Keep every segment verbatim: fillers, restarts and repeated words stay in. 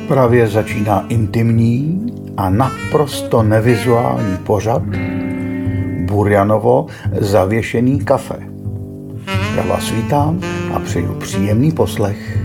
Právě začíná intimní a naprosto nevizuální pořad Burjanovo zavěšený kafe. Já vás vítám a přeju příjemný poslech.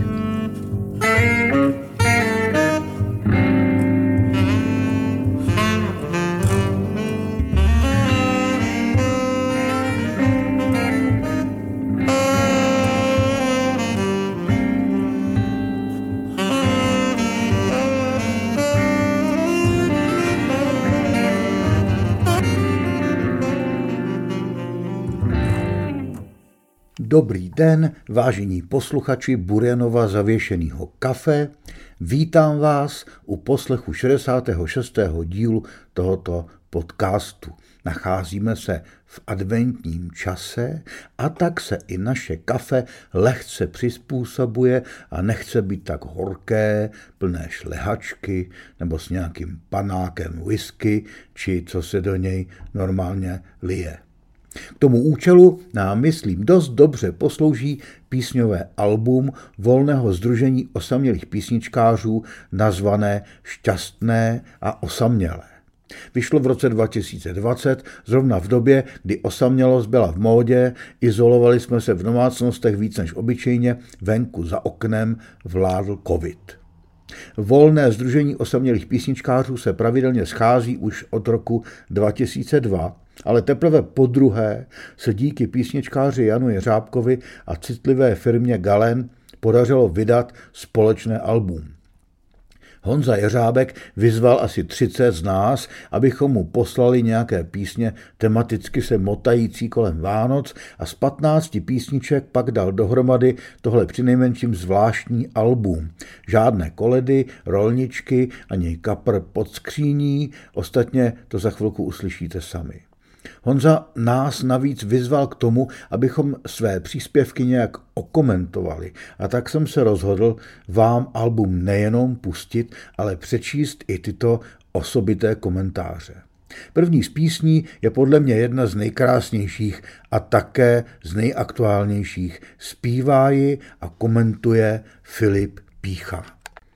Dobrý den, vážení posluchači Burjanova zavěšenýho kafe. Vítám vás u poslechu šedesátého šestého dílu tohoto podcastu. Nacházíme se v adventním čase a tak se i naše kafe lehce přizpůsobuje a nechce být tak horké, plné šlehačky nebo s nějakým panákem whisky, či co se do něj normálně lije. K tomu účelu nám, myslím, dost dobře poslouží písňové album Volného sdružení osamělých písničkářů nazvané Šťastné a osamělé. Vyšlo v roce dva tisíce dvacet, zrovna v době, kdy osamělost byla v módě, izolovali jsme se v domácnostech víc než obyčejně, venku za oknem vládl covid. Volné sdružení osamělých písničkářů se pravidelně schází už od roku dva tisíce dva, ale teprve podruhé se díky písničkáři Janu Jeřábkovi a citlivé firmě Galen podařilo vydat společné album. Honza Jeřábek vyzval asi třicet z nás, abychom mu poslali nějaké písně tematicky se motající kolem Vánoc a z patnácti písniček pak dal dohromady tohle přinejmenším zvláštní album. Žádné koledy, rolničky ani kapr pod skříní, ostatně to za chvilku uslyšíte sami. Honza nás navíc vyzval k tomu, abychom své příspěvky nějak okomentovali, a tak jsem se rozhodl vám album nejenom pustit, ale přečíst i tyto osobité komentáře. První z písní je podle mě jedna z nejkrásnějších a také z nejaktuálnějších. Zpívá ji a komentuje Filip Pícha.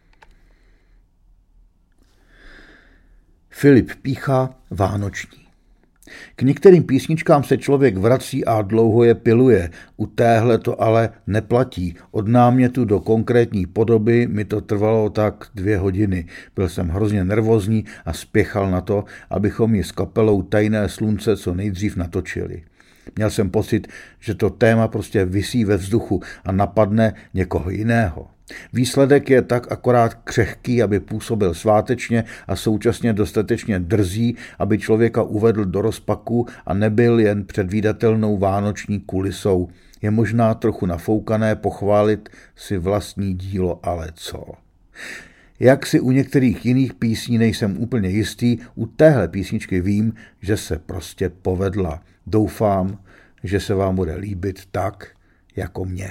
Filip Pícha, Vánoční. K některým písničkám se člověk vrací a dlouho je piluje, u téhle to ale neplatí. Od námětu do konkrétní podoby mi to trvalo tak dvě hodiny. Byl jsem hrozně nervózní a spěchal na to, abychom ji s kapelou Tajné slunce co nejdřív natočili. Měl jsem pocit, že to téma prostě visí ve vzduchu a napadne někoho jiného. Výsledek je tak akorát křehký, aby působil svátečně a současně dostatečně drzý, aby člověka uvedl do rozpaku a nebyl jen předvídatelnou vánoční kulisou. Je možná trochu nafoukané pochválit si vlastní dílo, ale co? Jak si u některých jiných písní nejsem úplně jistý, u téhle písničky vím, že se prostě povedla. Doufám, že se vám bude líbit tak, jako mě.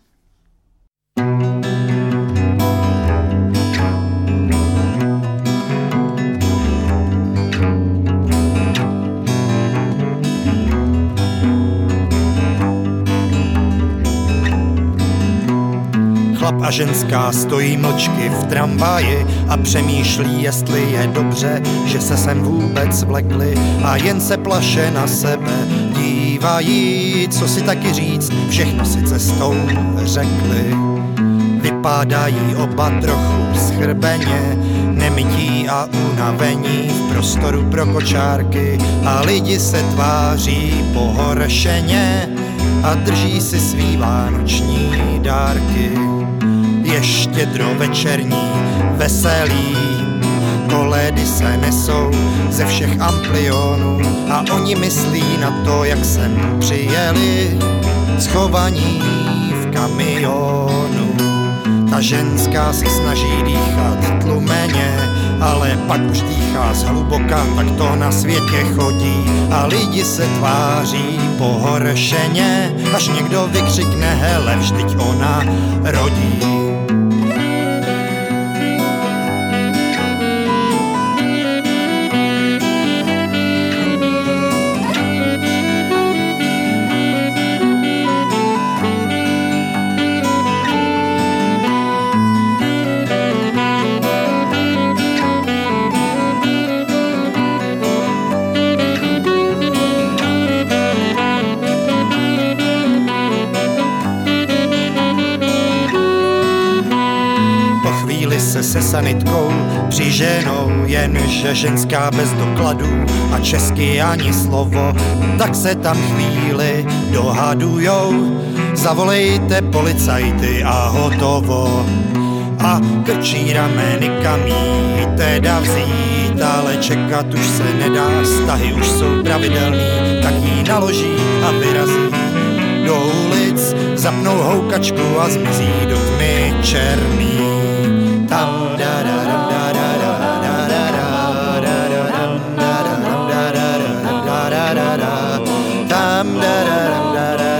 Chlap a ženská stojí mlčky v tramvaji a přemýšlí, jestli je dobře, že se sem vůbec vlekli a jen se plaše na sebe dívají, co si taky říct, všechno si cestou řekli. Vypadají oba trochu schrbeně, nemytí a unavení v prostoru pro kočárky a lidi se tváří pohoršeně a drží si svý vánoční dárky. Je štědro večerní, veselý, kolédy se nesou ze všech amplionů a oni myslí na to, jak sem přijeli, schovaní v kamionu. Ta ženská se snaží dýchat tlumeně, ale pak už dýchá zhluboka, tak to na světě chodí a lidi se tváří pohoršeně, až někdo vykřikne, hele, vždyť ona rodí. se sanitkou přiženou, jenže ženská bez dokladů a česky ani slovo, tak se tam chvíli dohadujou. Zavolejte policajty a hotovo. A krčí rameny, kam jí teda vzít, ale čekat už se nedá, vztahy už jsou pravidelný, tak jí naloží a vyrazí do ulic, zapnou houkačku a zmizí do tmy černý. Tam da da da da da da da da da tam da da da da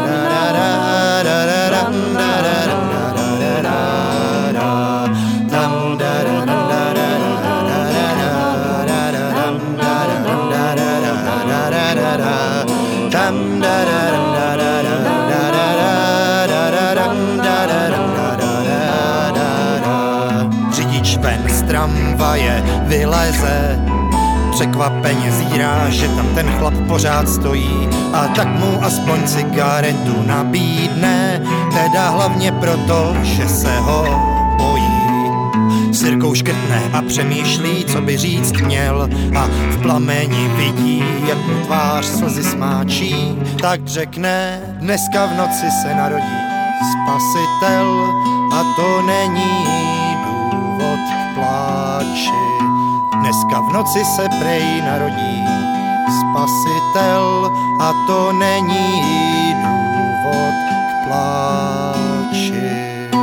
řidič ven z tramvaje vyleze, překvapeně zírá, že tam ten chlap pořád stojí a tak mu aspoň cigaretu nabídne, teda hlavně proto, že se ho bojí. S Jirkou škrtne a přemýšlí, co by říct měl a v plameni vidí, jak mu tvář slzy smáčí, tak řekne, dneska v noci se narodí spasitel a to není důvod k pláči. Dneska v noci se prej narodí spasitel a to není důvod k pláči.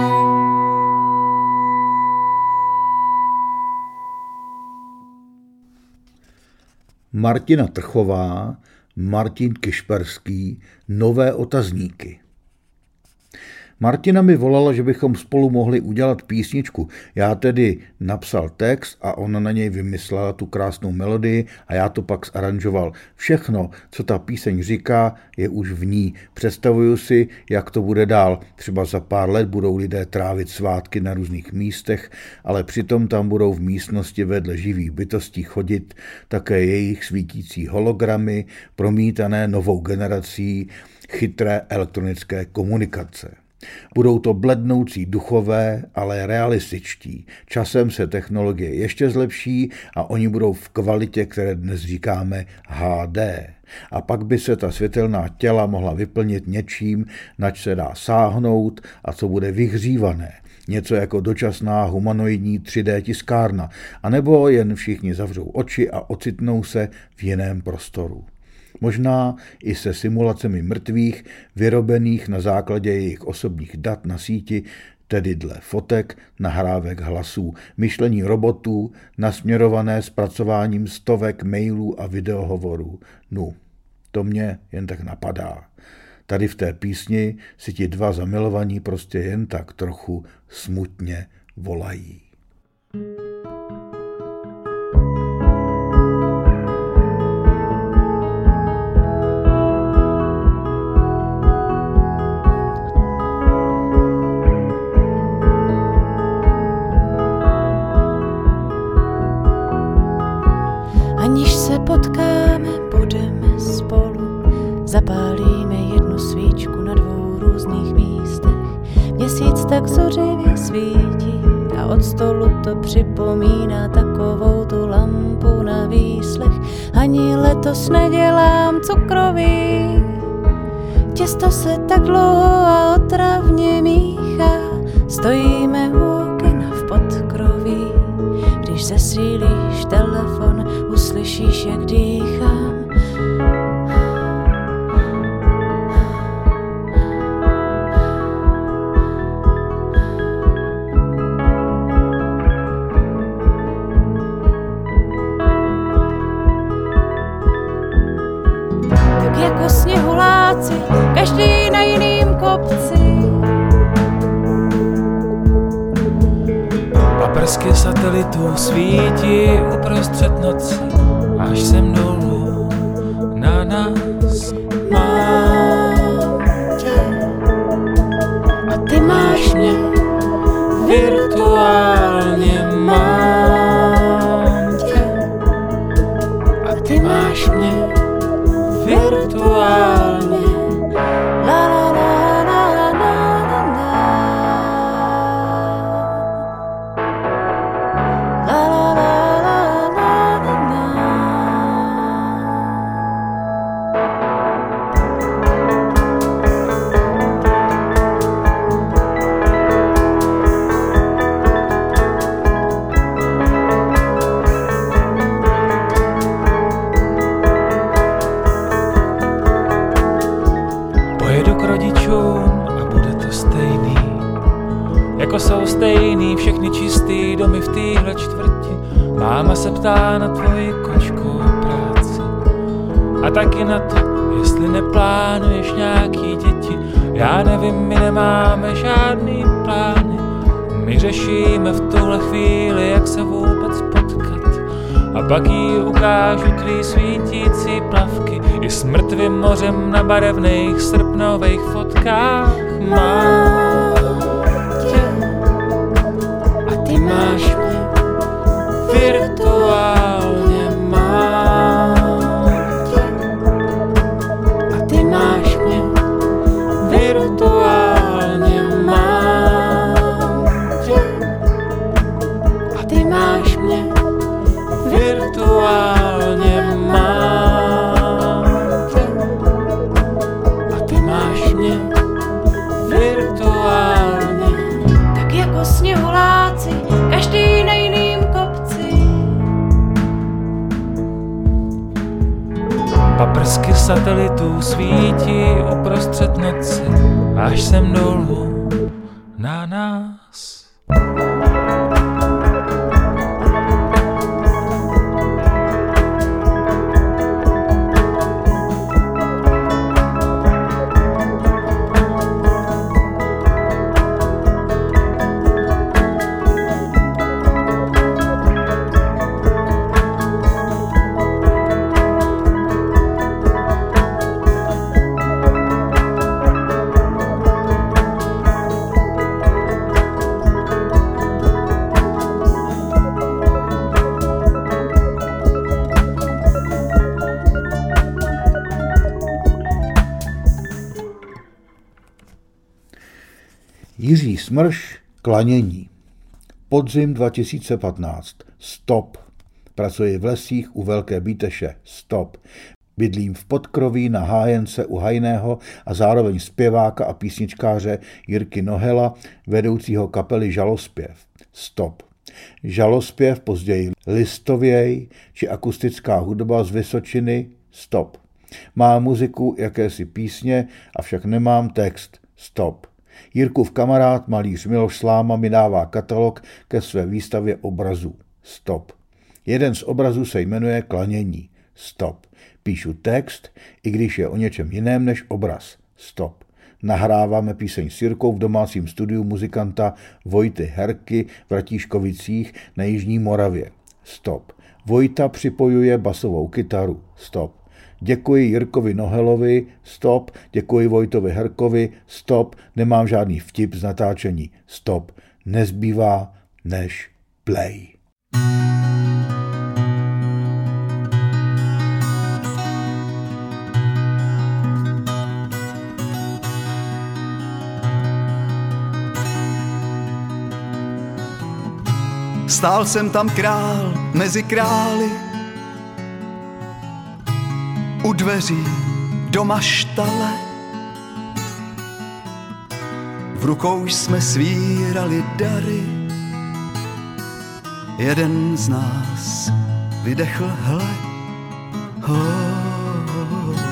Martina Trchová, Martin Kišperský, Nové otazníky. Martina mi volala, že bychom spolu mohli udělat písničku. Já tedy napsal text a ona na něj vymyslela tu krásnou melodii a já to pak zaranžoval. Všechno, co ta píseň říká, je už v ní. Představuju si, jak to bude dál. Třeba za pár let budou lidé trávit svátky na různých místech, ale přitom tam budou v místnosti vedle živých bytostí chodit také jejich svítící hologramy, promítané novou generací chytré elektronické komunikace. Budou to blednoucí duchové, ale realističtí. Časem se technologie ještě zlepší a oni budou v kvalitě, které dnes říkáme H D. A pak by se ta světelná těla mohla vyplnit něčím, nač se dá sáhnout a co bude vyhřívané. Něco jako dočasná humanoidní tři dé tiskárna. A nebo jen všichni zavřou oči a ocitnou se v jiném prostoru. Možná i se simulacemi mrtvých, vyrobených na základě jejich osobních dat na síti, tedy dle fotek, nahrávek hlasů, myšlení robotů, nasměrované zpracováním stovek mailů a videohovorů. Nu, to mě jen tak napadá. Tady v té písni si ti dva zamilovaní prostě jen tak trochu smutně volají. Aniž se potkáme, budeme spolu, zapálíme jednu svíčku na dvou různých místech. Měsíc tak zuřivě svítí a od stolu to připomíná takovou tu lampu na výslech. Ani letos nedělám cukroví, těsto se tak dlouho a otravně míchá. Stojíme u okna v podkroví, když zesílíš telefon, uslyšíš, jak dýchám. Tak jako sněhuláci, každý na jiným kopci. Paprsky satelitů svítí uprostřed noci, až sem dolů na nás. Mám tě a ty máš mě, Virtuálně mám tě a ty máš mě, virtuálně. la la la la la la la. jako jsou stejný všechny čistý domy v téhle čtvrti. Máma se ptá na tvoji kočku a práci a taky na to, jestli neplánuješ nějaký děti. Já nevím, my nemáme žádný plány. My řešíme v tuhle chvíli, jak se vůbec potkat. A pak jí ukážu tvý svítící plavky i s mrtvým mořem na barevných srpnových fotkách. Mám tě a ty máš mě virtuálně. Mám tě a ty máš mě virtuálně. Mám tě a ty máš mě virtuálně. Mám tě a ty máš mě virtuálně. Tak jako sněhuláci, každý na jiným kopci. Paprsky satelitů svítí uprostřed noci, až sem dolů na nás. Jiří Smrš, Klanění. Podzim dva tisíce patnáct. Stop. Pracuji v lesích u Velké Bíteše. Stop. Bydlím v Podkroví na Hájence u Hajného a zároveň zpěváka a písničkáře Jirky Nohela, vedoucího kapely Žalospěv. Stop. Žalospěv, později Listověj či akustická hudba z Vysočiny. Stop. Mám muziku, jakési písně, avšak nemám text. Stop. Jirkův kamarád, malíř Miloš Sláma, mi dává katalog ke své výstavě obrazů. Stop. Jeden z obrazů se jmenuje Klanění. Stop. Píšu text, i když je o něčem jiném než obraz. Stop. Nahráváme píseň s Jirkou v domácím studiu muzikanta Vojty Herky v Ratíškovicích na Jižní Moravě. Stop. Vojta připojuje basovou kytaru. Stop. Děkuji Jirkovi Nohelovi, stop, děkuji Vojtovi Herkovi, stop, nemám žádný vtip z natáčení, stop, nezbývá než play. Stál jsem tam král mezi králi, u dveří do maštale. V rukou jsme svírali dary, jeden z nás vydechl hle. Oh, oh, oh.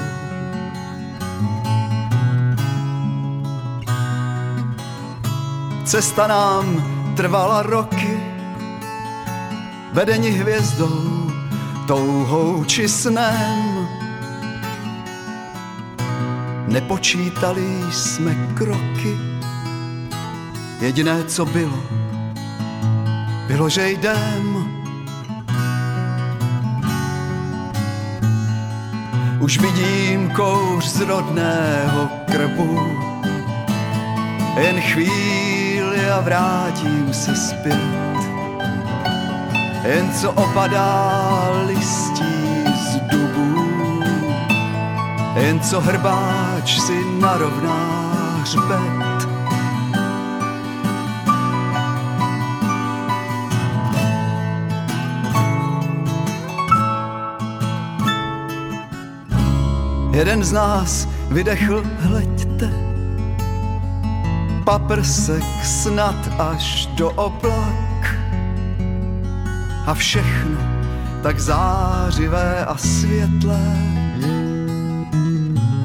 Cesta nám trvala roky, vedeni hvězdou, touhou či snem. Nepočítali jsme kroky, jediné co bylo, bylo, že jdem. Už vidím kouř z rodného krbu, jen chvíli a vrátím se zpět. Jen co opadá listí z dubů, jen co hrbáč si narovná hřbet. Jeden z nás vydechl, hleďte, paprsek snad až do oblak. A všechno tak zářivé a světlé,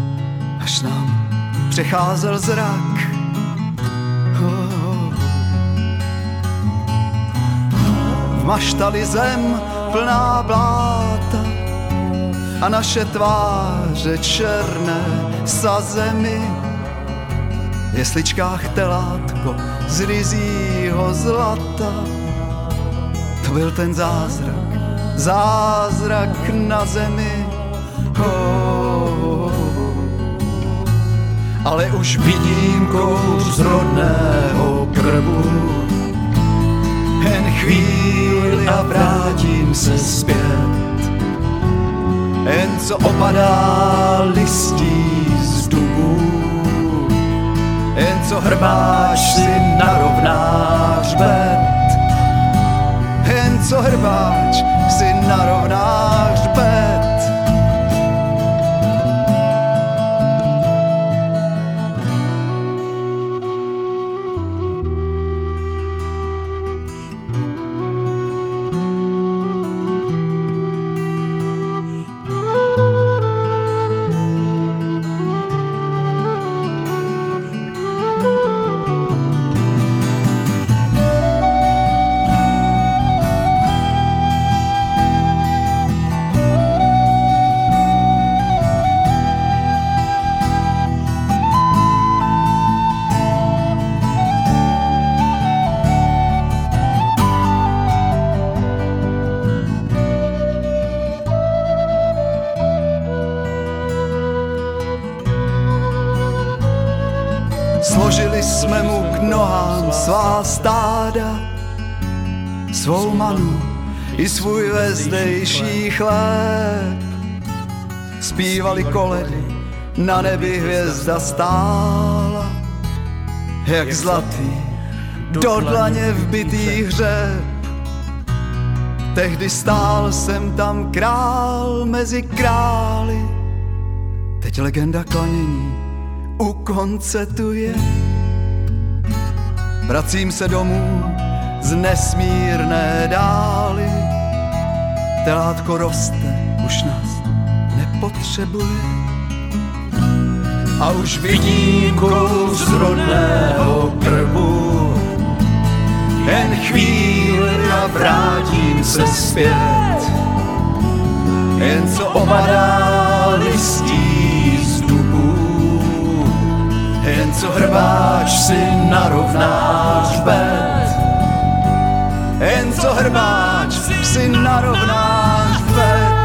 až nám přecházel zrak. Oh, maštali zem plná bláta a naše tváře černé sa zemi. V jesličkách telátko z ryzího zlata. To byl ten zázrak, zázrak na zemi. Oh. Ale už vidím kouř z rodného krvu. Jen chvíli a vrátím se zpět. Jen co opadá listí z dubů. Jen co hrbáš si narovná hřbet. Jen co hrbáč si narovná hřbet. Složili jsme mu k nohám svá stáda, svou manu i svůj vezdejší chléb. Zpívali koledy, na nebi hvězda stála, jak zlatý do dlaně vbitý hřeb. Tehdy stál jsem tam král mezi králi, teď legenda klanění u konce tu je. Vracím se domů z nesmírné dály. Telátko roste, už nás nepotřebuje. A už vidím kouř z rodného krvu. Jen chvíli a vrátím se zpět. Jen co opadá listí z dubů. Jen co hrbáč si narovná hřbet. Jen co hrbáč si narovná hřbet.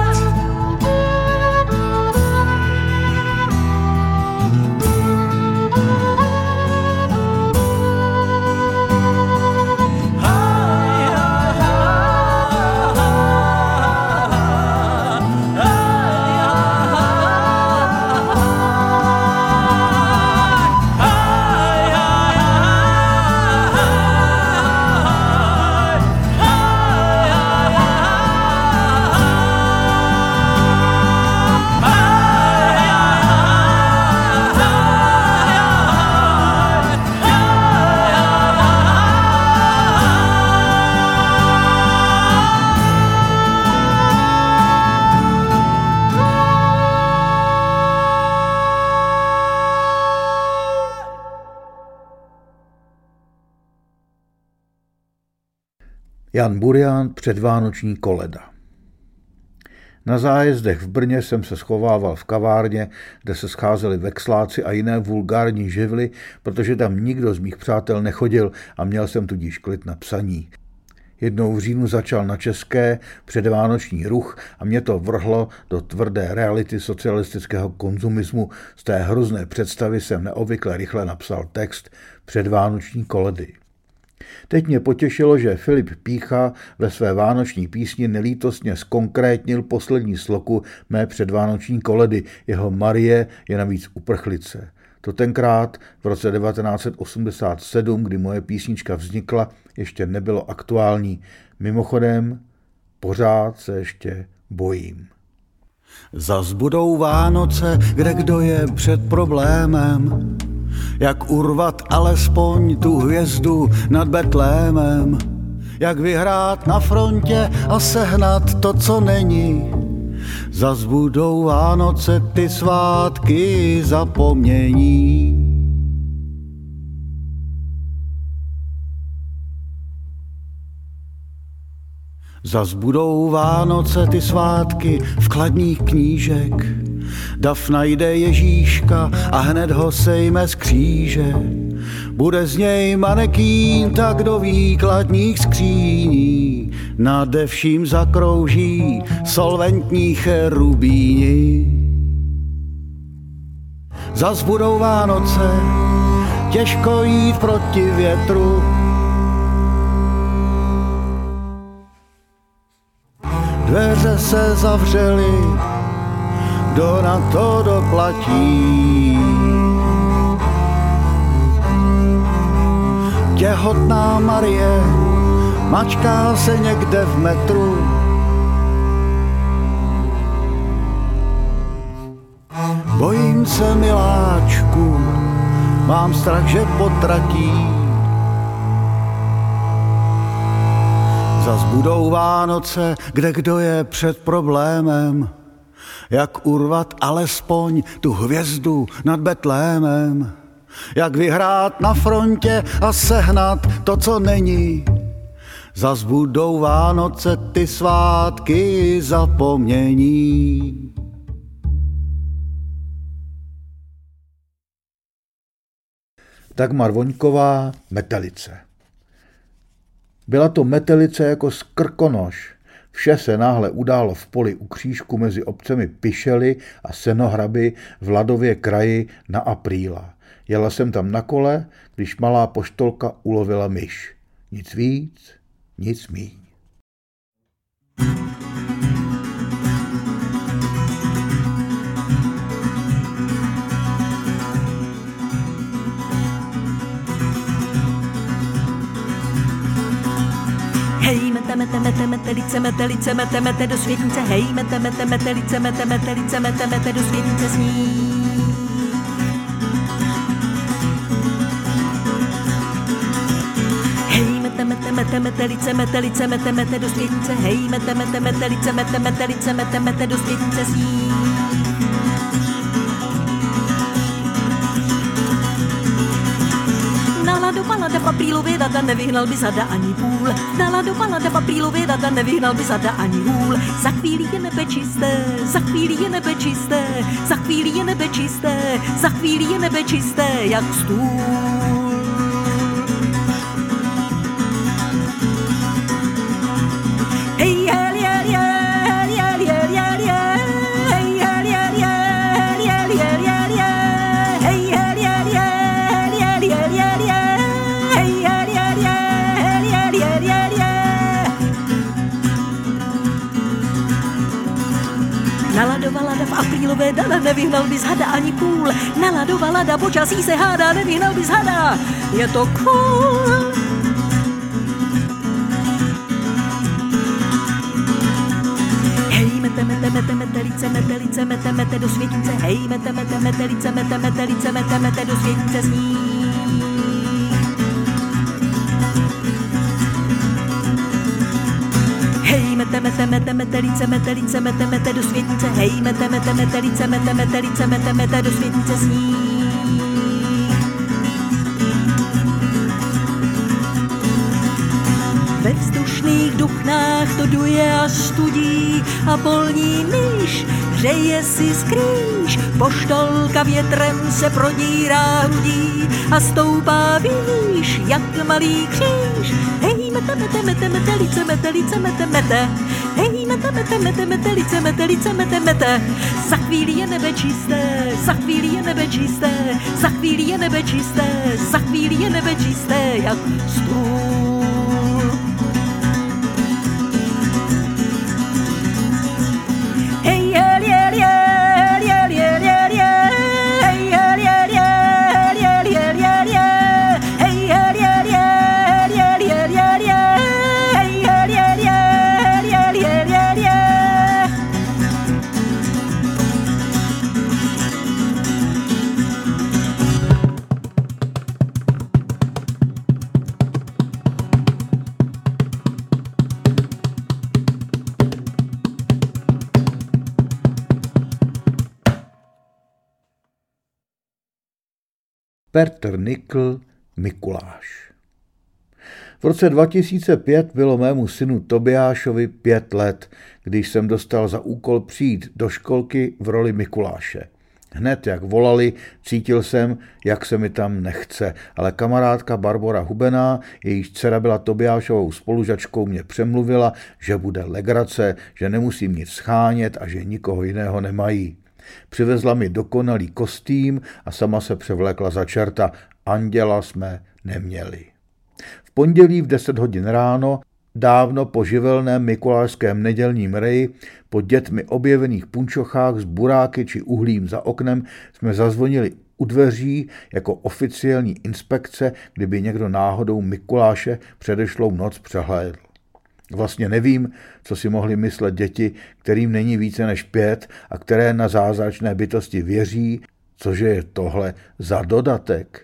Jan Burian, Předvánoční koleda. Na zájezdech v Brně jsem se schovával v kavárně, kde se scházeli vexláci a jiné vulgární živly, protože tam nikdo z mých přátel nechodil a měl jsem tudíž klid na psaní. Jednou v říjnu začal na České předvánoční ruch a mě to vrhlo do tvrdé reality socialistického konzumismu. Z té hrozné představy jsem neobvykle rychle napsal text Předvánoční koledy. Teď mě potěšilo, že Filip Pýcha ve své vánoční písni nelítostně zkonkrétnil poslední sloku mé předvánoční koledy. Jeho Marie je navíc uprchlice. To tenkrát v roce devatenáct set osmdesát sedm, kdy moje písnička vznikla, ještě nebylo aktuální. Mimochodem, pořád se ještě bojím. Zas budou Vánoce, kde kdo je před problémem. Jak urvat alespoň tu hvězdu nad Betlémem. Jak vyhrát na frontě a sehnat to, co není. Zas budou Vánoce ty svátky zapomnění. Zas budou Vánoce ty svátky v kladních knížek. Dav najde Ježíška a hned ho sejme z kříže. Bude z něj manekín, tak do výkladních skříní. Nade vším zakrouží solventní cherubíni. Zas budou Vánoce, těžko jít proti větru. Dveře se zavřely, kdo na to doplatí. Těhotná Marie mačká se někde v metru. Bojím se, miláčku, mám strach, že potratí. Zas budou Vánoce, kde kdo je před problémem. Jak urvat alespoň tu hvězdu nad Betlémem. Jak vyhrát na frontě a sehnat to, co není. Zas budou Vánoce ty svátky zapomnění. Dagmar Voňková, Metelice. Byla to metelice jako skrkonoš. Vše se náhle událo v poli u křížku mezi obcemi Pišely a Senohraby v Ladově kraji na Apríla. Jela jsem tam na kole, když malá poštolka ulovila myš. Nic víc, nic míň. Hej, mete, mete, mete, metelice, metelice, mete, mete do světnice. Hej, mete, mete, metelice, mete, metelice, mete, mete do světnice sní. Hej, mete, mete, mete, metelice, metelice, mete, mete do světnice. Hej, mete, mete, metelice, mete, metelice, mete, mete do světnice sní. Nala do palada papílově data, nevyhnal by zada ani půl. Nala do palada papílově data, nevyhnal by zada ani hůl. Za chvíli je nebe čisté, za chvíli je nebe čisté, za chvíli je nebe čisté, za chvíli je nebe čisté, jak stůl. Hej, hel, jel, jel, jel, jel, jel, jel, hej, hel, jel, jel, jel, jel, jel, jel, hej, hel, jel, jel, jel, jel, jel, jel, hej, hel, jel, jel, jel, jel, jel. Naladovala v aprílové dana, nevyhnal by z hada ani půl. Naladovala da, počasí se hádá, nevyhnal by z hada. Je to cool. Mete, mete, mete, metelice, metelice, mete, mete do světnice. Hej, mete, mete, metelice, mete, metelice, mete, mete do světnice sní. Hej, mete, mete, mete, metelice, metelice, mete, mete do světnice. Hej, mete, mete, metelice, mete, metelice, mete, mete do světnice sní. Ve vzdušných duchnách to duje a studí a polní myš hřeje si skrýš. Poštolka větrem se prodírá hrudí a stoupá výš jak malý kříž. Hej, mete, mete, mete, metelice, metelice, mete, mete. Hej, mete, mete, mete, metelice, metelice, mete, mete. Za chvíli je nebe čisté, za chvíli je nebe čisté, za chvíli je nebe čisté, za chvíli je nebe čisté, jak stůl. Petr Nikl, Mikuláš. V roce dva tisíce pět bylo mému synu Tobiášovi pět let, když jsem dostal za úkol přijít do školky v roli Mikuláše. Hned jak volali, cítil jsem, jak se mi tam nechce, ale kamarádka Barbora Hubená, jejíž dcera byla Tobiášovou spolužačkou, mě přemluvila, že bude legrace, že nemusím nic schánět a že nikoho jiného nemají. Přivezla mi dokonalý kostým a sama se převlékla za čerta. Anděla jsme neměli. V pondělí v deset hodin ráno, dávno po živelném mikulášském nedělním reji, po dětmi objevených punčochách s buráky či uhlím za oknem, jsme zazvonili u dveří jako oficiální inspekce, kdyby někdo náhodou Mikuláše předešlou noc přehlédl. Vlastně nevím, co si mohli myslet děti, kterým není více než pět a které na zázračné bytosti věří, cože je tohle za dodatek.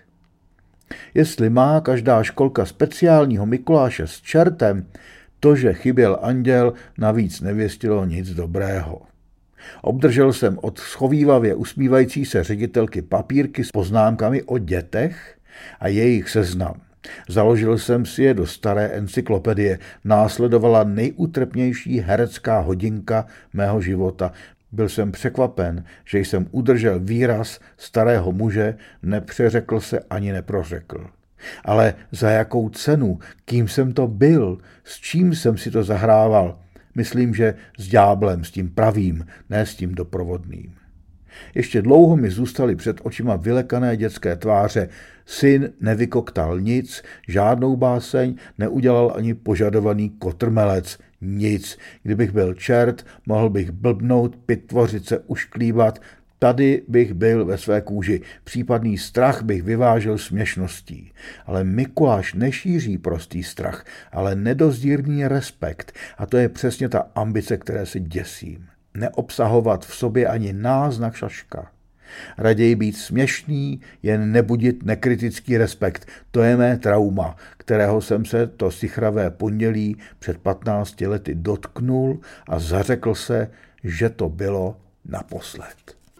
Jestli má každá školka speciálního Mikuláše s čertem, to, že chyběl anděl, navíc nevěstilo nic dobrého. Obdržel jsem od schovívavě usmívající se ředitelky papírky s poznámkami o dětech a jejich seznam. Založil jsem si je do staré encyklopedie. Následovala nejutrpnější herecká hodinka mého života. Byl jsem překvapen, že jsem udržel výraz starého muže, nepřeřekl se ani neprořekl. Ale za jakou cenu, kým jsem to byl, s čím jsem si to zahrával? Myslím, že s ďáblem, s tím pravým, ne s tím doprovodným. Ještě dlouho mi zůstaly před očima vylekané dětské tváře. Syn nevykoktal nic, žádnou báseň, neudělal ani požadovaný kotrmelec. Nic. Kdybych byl čert, mohl bych blbnout, pitvořit se, ušklíbat. Tady bych byl ve své kůži. Případný strach bych vyvážel směšností. Ale Mikuláš nešíří prostý strach, ale nedozdírný respekt. A to je přesně ta ambice, které se děsím. Neobsahovat v sobě ani náznak šaška. Raději být směšný, jen nebudit nekritický respekt. To je mé trauma, kterého jsem se to sichravé pondělí před patnácti lety dotknul a zařekl se, že to bylo naposled.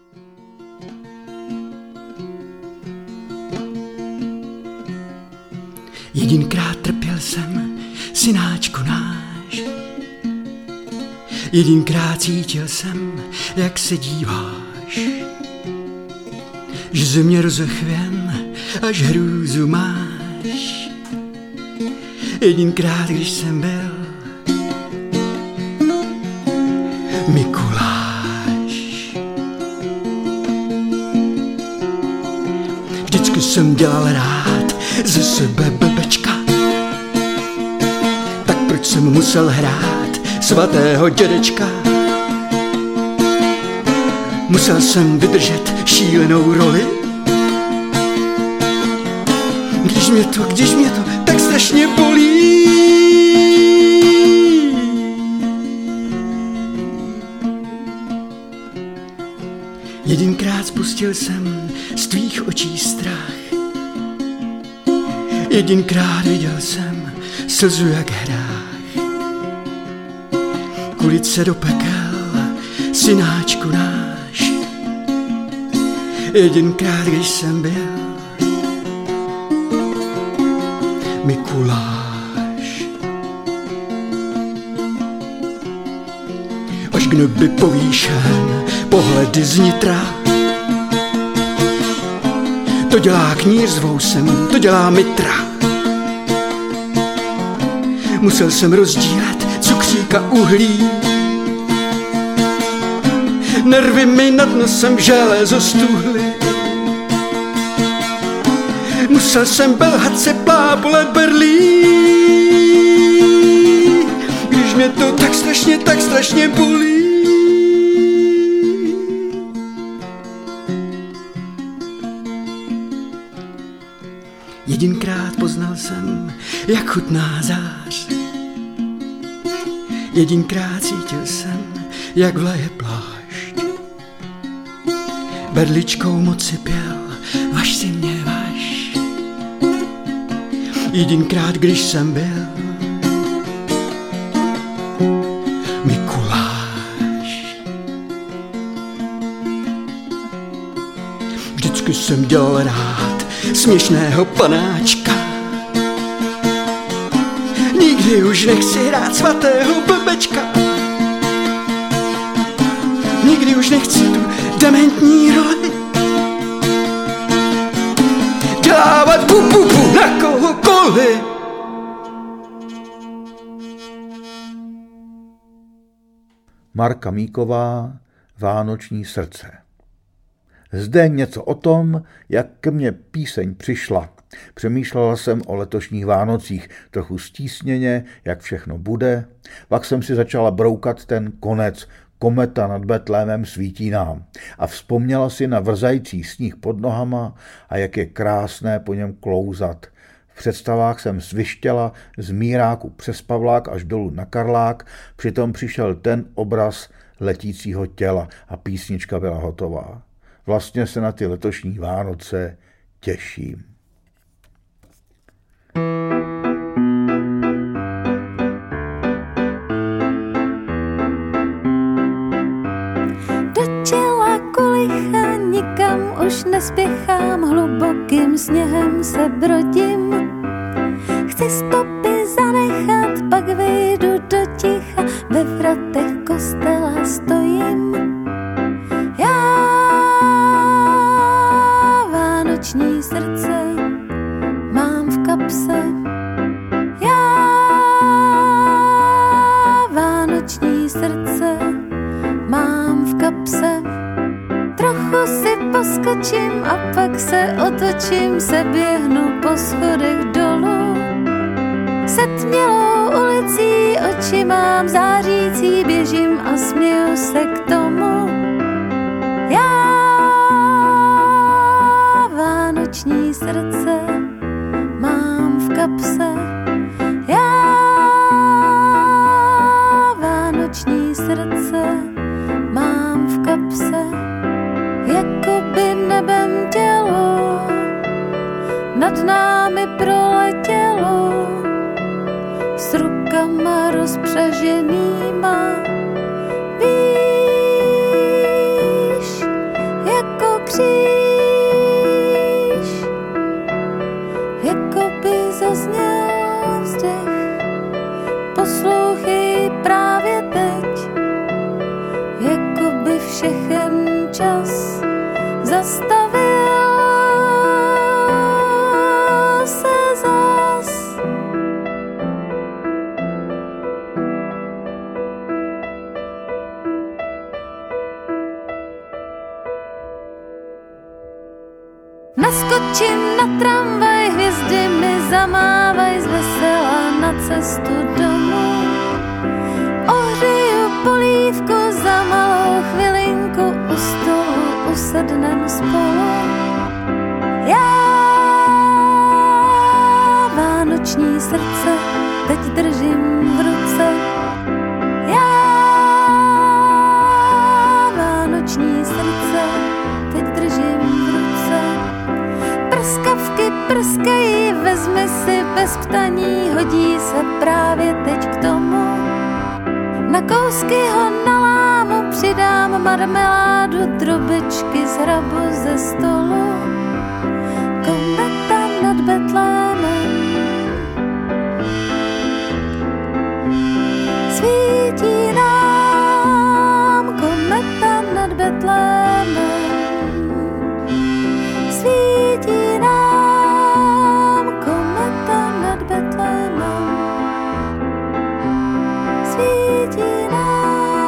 Jedinkrát trpěl jsem, synáčku náš. Jedinkrát cítil jsem, jak se díváš, že ze mě rozechvěn, až hrůzu máš. Jedinkrát, když jsem byl Mikuláš. Vždycky jsem dělal rád ze sebe blbečka, tak proč jsem musel hrát svatého dědečka? Musel jsem vydržet šílenou roli, když mě to, když mě to tak strašně bolí. Jedinkrát spustil jsem z tvých očí strach, jedinkrát viděl jsem slzu jak hrách. Kulit se do pekel, synáčku náš. Jedinkrát, když jsem byl Mikuláš. Až k nebi povýšen pohledy z nitra, to dělá knír s vousem, to dělá mitra. Musel jsem rozdílet cukříka uhlí, nervy mi nad nosem železo stuhly. Musel jsem belhat se plápolet berlí, když mě to tak strašně, tak strašně bolí. Jedinkrát poznal jsem, jak chutná zář. Jedinkrát cítil jsem, jak vleje plášť. Berličkou moc si pěl, vaš si mě vaš. Jedinkrát, když jsem byl Mikuláš. Vždycky jsem dělal rád směšného panáčka, Nikdy už nechci hrát svatého blbečka. Nikdy už nechci tu dementní roli dávat bu, bu, bu na kohokoliv. Marka Míková, Vánoční srdce. Zde něco o tom, jak ke mně píseň přišla. Přemýšlela jsem o letošních Vánocích trochu stísněně, jak všechno bude. Pak jsem si začala broukat ten konec. Kometa nad Betlémem svítí nám. A vzpomněla si na vrzající sníh pod nohama a jak je krásné po něm klouzat. V představách jsem svištěla z Míráku přes Pavlák až dolů na Karlák, přitom přišel ten obraz letícího těla a písnička byla hotová. Vlastně se na ty letošní Vánoce těším. Do těla kulicha nikam už nespěchám, hlubokým sněhem se brodím. Chci stopy zanechat, pak vyjdu do ticha, ve vratech kostela stojím. Já vánoční srdce mám v kapse. Já vánoční srdce mám v kapse. Trochu si poskočím a pak se otočím, se běhnu po schodech dolů. Setmělou ulicí oči mám zářící, běžím a směju se k tomu. Já vánoční srdce mám v kapse. Já vánoční srdce mám v kapse. Jakoby nebem tělo nad námi proletělo, s rukama rozpřaženýma. Víš, jako kříž, jakoby zazněl vzdech. Poslouchej právě teď, jakoby všechen čas zastavil se zas. Naskočím na tramvaj, hvězdy mi zamávaj zvesela na cestu domů. Ohřeju polívku za malou chvilinku, u stolu usednem spolu. Já vánoční srdce teď držím v ruce. Já vánoční srdce teď držím v ruce. Prskavky prskají, vezmi si bez ptaní, hodí se právě teď k tomu. Na kousky ho nalámu, přidám marmeládu, drobičky z hrabu ze stolu. Kometa nad Betlémem svítí nám, kometa nad Betlémem svítí nám, kometa nad Betlémem svítí nám.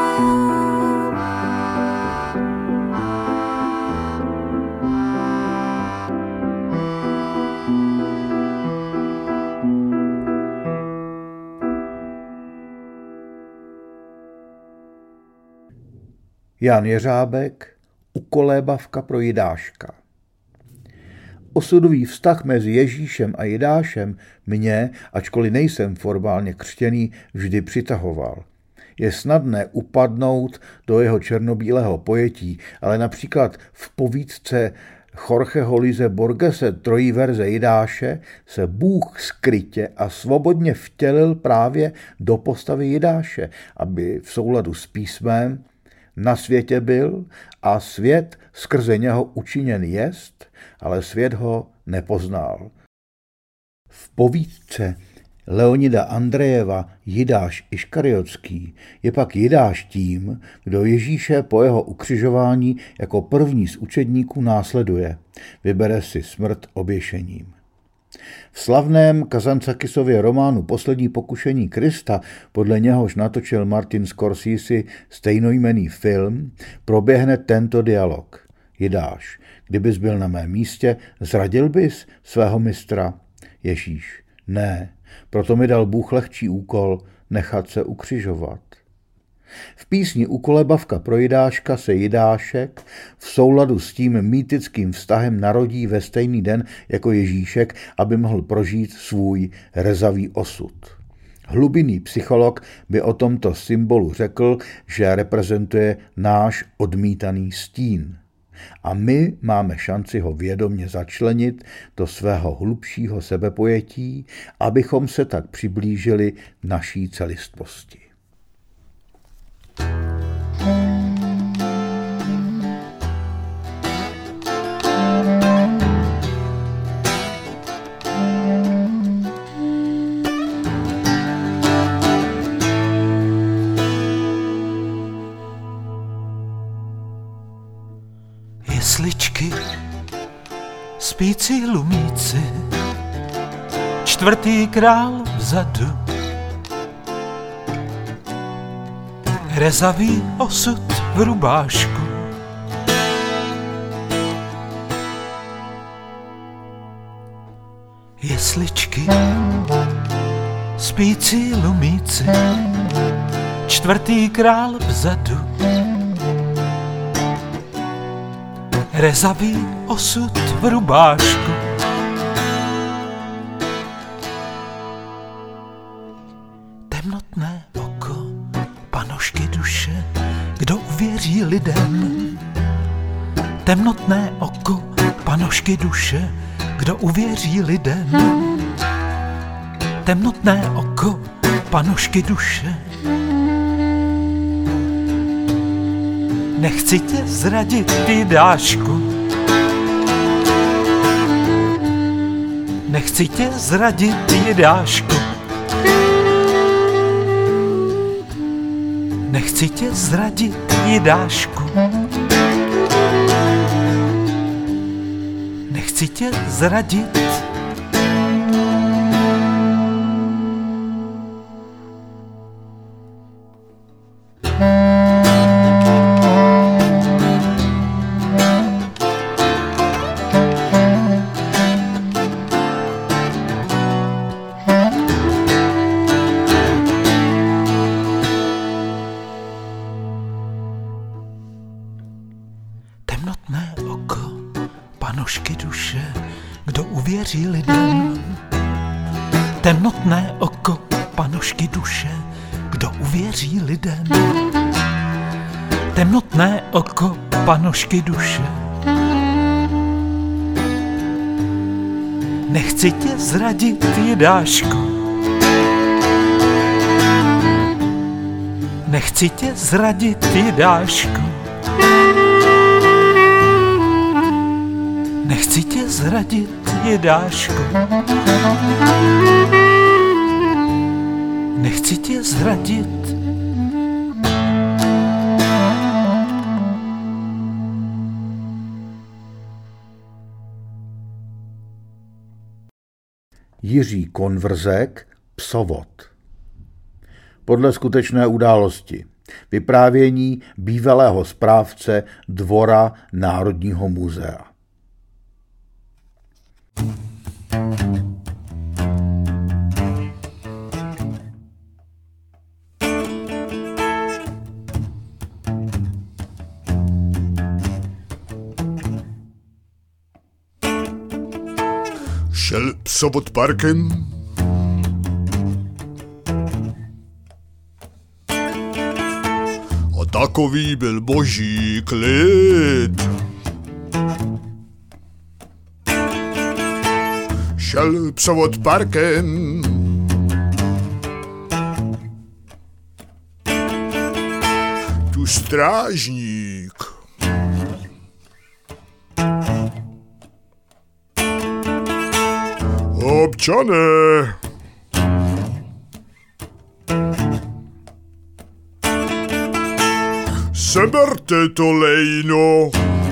Jan Jeřábek, Ukolébavka pro Jidáška. Osudový vztah mezi Ježíšem a Jidášem mě, ačkoliv nejsem formálně křtěný, vždy přitahoval. Je snadné upadnout do jeho černobílého pojetí, ale například v povídce Jorgeho Luise Borgese Trojí verze Jidáše se Bůh skrytě a svobodně vtělil právě do postavy Jidáše, aby v souladu s písmem na světě byl a svět skrze něho učiněn jest, ale svět ho nepoznal. V povídce Leonida Andrejeva Jidáš Iškariotský je pak Jidáš tím, kdo Ježíše po jeho ukřižování jako první z učedníků následuje. Vybere si smrt oběšením. V slavném Kazantzakisově románu Poslední pokušení Krista, podle něhož natočil Martin Scorsese stejnojmenný film, proběhne tento dialog. Jidáš, kdybys byl na mém místě, zradil bys svého mistra? Ježíš, ne, proto mi dal Bůh lehčí úkol nechat se ukřižovat. V písni Ukolebavka pro Jidáška se Jidášek v souladu s tím mýtickým vztahem narodí ve stejný den jako Ježíšek, aby mohl prožít svůj rezavý osud. Hlubinný psycholog by o tomto symbolu řekl, že reprezentuje náš odmítaný stín. A my máme šanci ho vědomě začlenit do svého hlubšího sebepojetí, abychom se tak přiblížili naší celistvosti. Jesličky, spící lumíci, čtvrtý král vzadu, rezavý osud v rubášku. Jesličky, spící lumíci, čtvrtý král vzadu, rezavý osud v rubášku. Temnotné oko, panošky duše, kdo uvěří lidem? Temnotné oko, panošky duše, kdo uvěří lidem? Temnotné oko, panošky duše. Nechci tě zradit, Jidášku. Nechci tě zradit, Jidášku. Nechci tě zradit, Jidášku. Nechci tě zradit. Temnotné oko, panošky duše, kdo uvěří lidem? Temnotné oko, panošky duše, kdo uvěří lidem? Temnotné oko, panošky duše. Nechci tě zradit, Jidášku. Nechci tě zradit, Jidášku. Nechci tě zradit, Jidášku. Nechci tě zradit. Jiří Konvrzek, Psovod. Podle skutečné události. Vyprávění bývalého správce Dvora Národního muzea. Šel Psovod parkem a takový byl boží klid. Šel Psovod parkem tu strážník občané, seberte to lejno.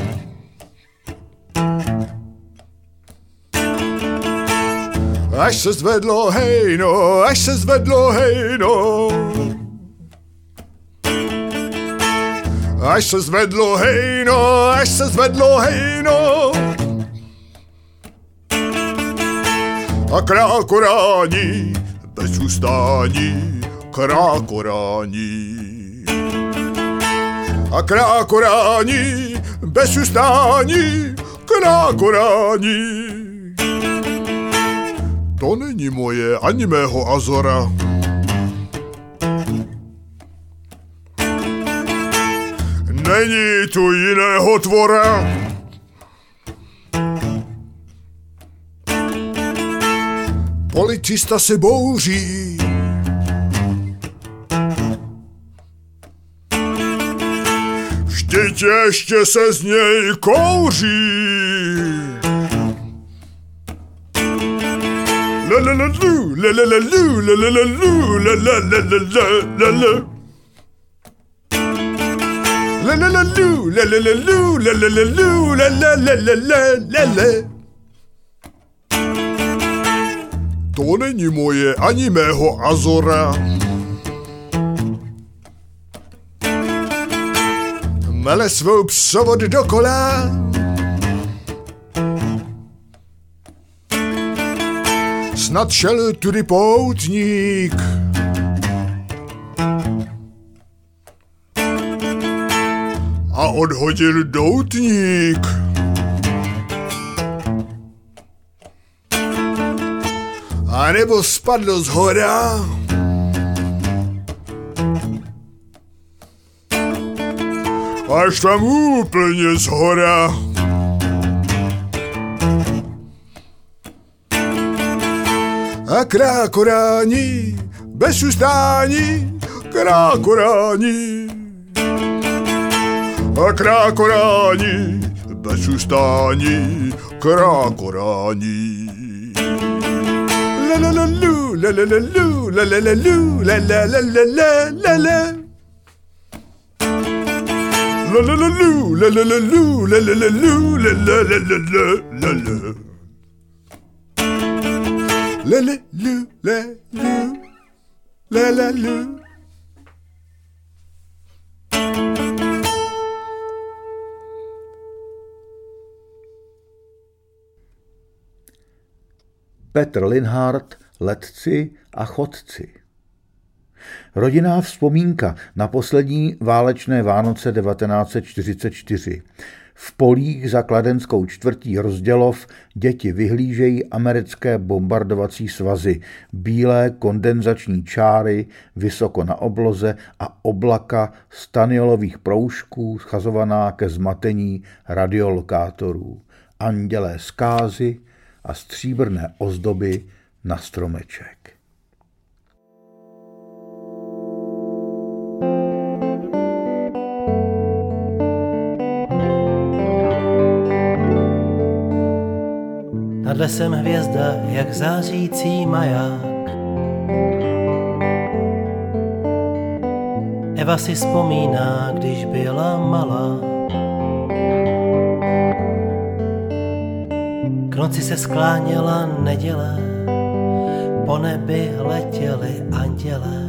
Až se zvedlo hejno, až se zvedlo hejno. Až se zvedlo hejno, až se zvedlo hejno. A krákorání, bez ustání, krákorání. A krákorání, bez ustání, krákorání. To není moje, ani mého Azora. Není tu jiného tvora. Policista se bouří. Vždyť ještě se z něj kouří. La la la lu, la la la lu, la la la lu, la la la la la la. La la la lu, la la la lu, la la la lu, la la la la la la la. To není moje, ani mého Azora. Mele svou psovod dokola. Snad šel tudy poutník. A odhodil doutník. A nebo spadl z hora. Až tam úplně z hora. A krákorání, bez ustání, krákorání. A krákorání, bez ustání, krákorání. La la la lu, la la la lu, la la la lu, la la la la la la la. La la la lu, la la la lu, la la la lu, la la la la la la la. La la lu, la lu, la la lu. Petr Linhart, Letci a chodci. Rodinná vzpomínka na poslední válečné Vánoce devatenáct set čtyřicet čtyři. V polích za kladenskou čtvrtí Rozdělov děti vyhlížejí americké bombardovací svazy, bílé kondenzační čáry vysoko na obloze a oblaka staniolových proužků schazovaná ke zmatení radiolokátorů, andělé zkázy a stříbrné ozdoby na stromeček. Nad lesem hvězda, jak zářící maják. Eva si vzpomíná, když byla malá. K noci se skláněla neděle, po nebi letěli andělé.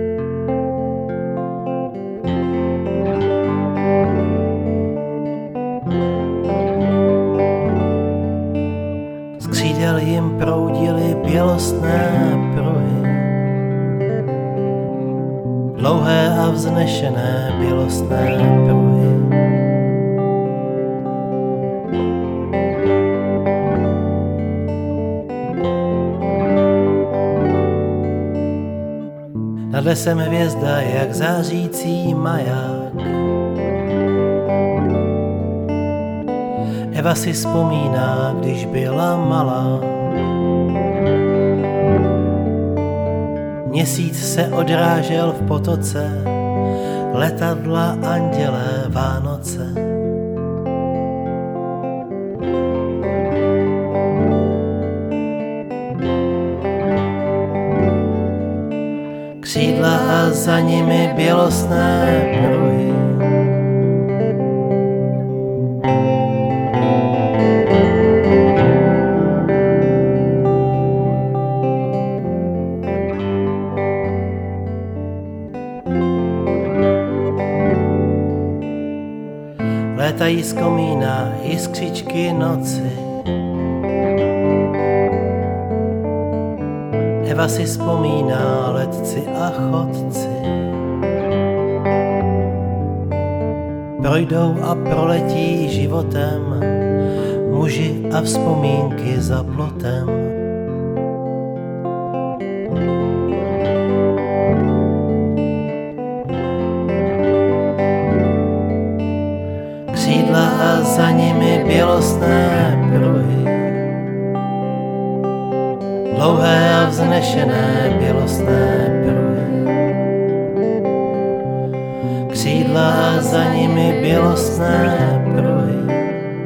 Z křídel jim proudily bělostné pruhy, dlouhé a vznešené bělostné pruhy. Nad lesem hvězda, jak zářící maják. Eva si vzpomíná, když byla malá. Měsíc se odrážel v potoce, letadla, andělé, Vánoce. Křídla a za nimi bělostné pruhy, vrtají z komína jiskřičky noci. Eva si vzpomíná letci a chodci. Projdou a proletí životem muži a vzpomínky za plotem. Křídla a za nimi bělostné pruhy. Dlouhé a vznešené bělostné pruhy. Křídla a za nimi bělostné pruhy.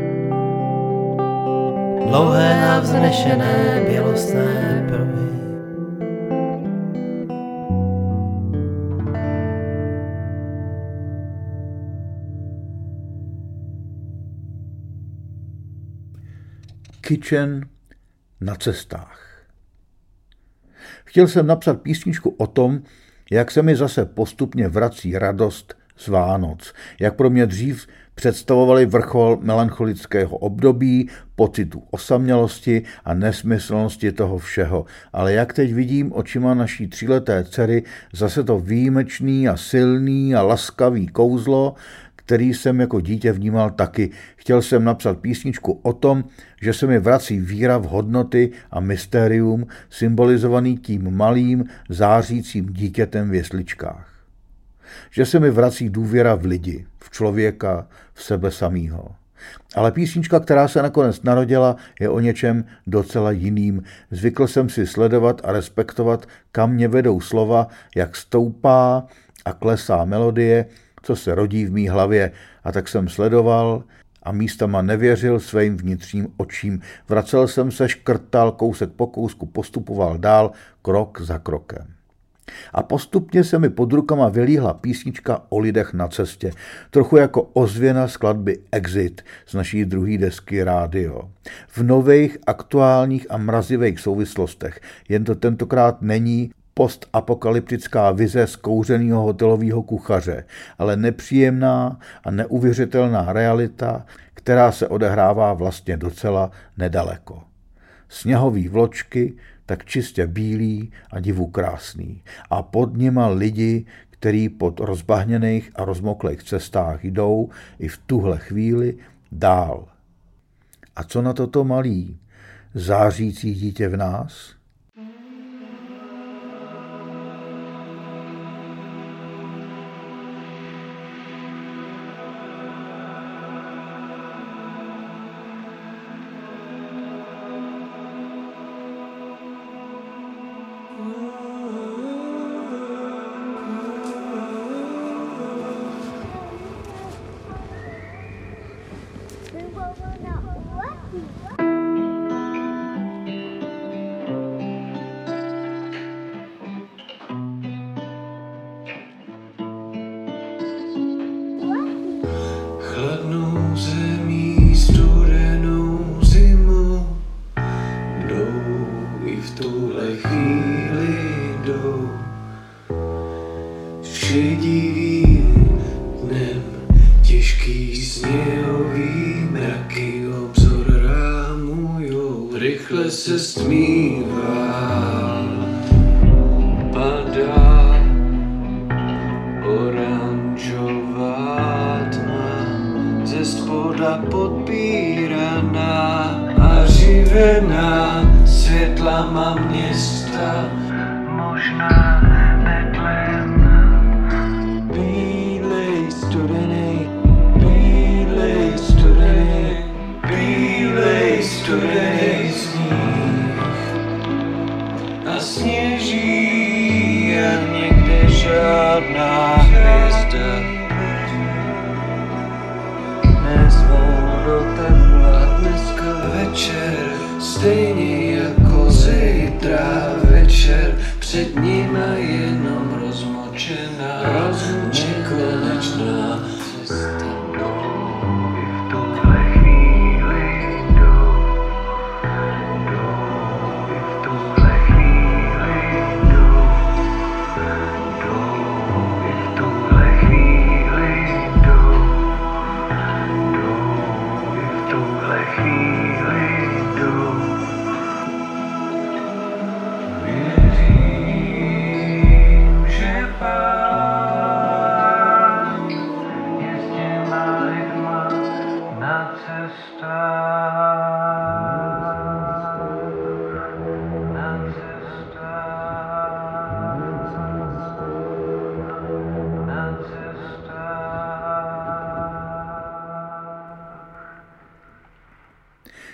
Dlouhé a vznešené bělostné pruhy. Kitchen na cestách. Chtěl jsem napsat písničku o tom, jak se mi zase postupně vrací radost z Vánoc, jak pro mě dřív představovali vrchol melancholického období, pocitu osamělosti a nesmyslnosti toho všeho. Ale jak teď vidím očima naší tříleté dcery, zase to výjimečný a silný a laskavý kouzlo, který jsem jako dítě vnímal taky. Chtěl jsem napsat písničku o tom, že se mi vrací víra v hodnoty a mystérium, symbolizovaný tím malým, zářícím dítětem v jesličkách. Že se mi vrací důvěra v lidi, v člověka, v sebe samýho. Ale písnička, která se nakonec narodila, je o něčem docela jiným. Zvykl jsem si sledovat a respektovat, kam mě vedou slova, jak stoupá a klesá melodie, co se rodí v mý hlavě, a tak jsem sledoval a místama nevěřil svým vnitřním očím. Vracel jsem se, škrtal, kousek po kousku, postupoval dál, krok za krokem. A postupně se mi pod rukama vylíhla písnička o lidech na cestě, trochu jako ozvěna skladby Exit z naší druhé desky Rádio. V nových, aktuálních a mrazivých souvislostech, jen to tentokrát není postapokalyptická vize zkouřenýho hotelového kuchaře, ale nepříjemná a neuvěřitelná realita, která se odehrává vlastně docela nedaleko. Sněhový vločky, tak čistě bílý a divu krásný. A pod nima lidi, který pod rozbahněných a rozmoklých cestách jdou i v tuhle chvíli dál. A co na toto malý, zářící dítě v nás? Chladnou zemí, studenou zimu, jdou i v tuhle chvíli jdou. Šedivým dnem těžký sněhový mraky obzor rámujou, rychle se stmívá, padá oranžová tma, ze spoda podpíraná a živená světlama města, možná Betlém. Bílej studenej, bílej studenej, bílej studenej sníh a sněží a někde žádná hvězda nezvou do tepla. Dneska večer stejně jako zítra večer, před nima jenom rozmočená, nekonečná cesta. Jdou i v tuhle chvíli jdou, jdou i v tuhle chvíli jdou, jdou i v tuhle chvíli jdou, jdou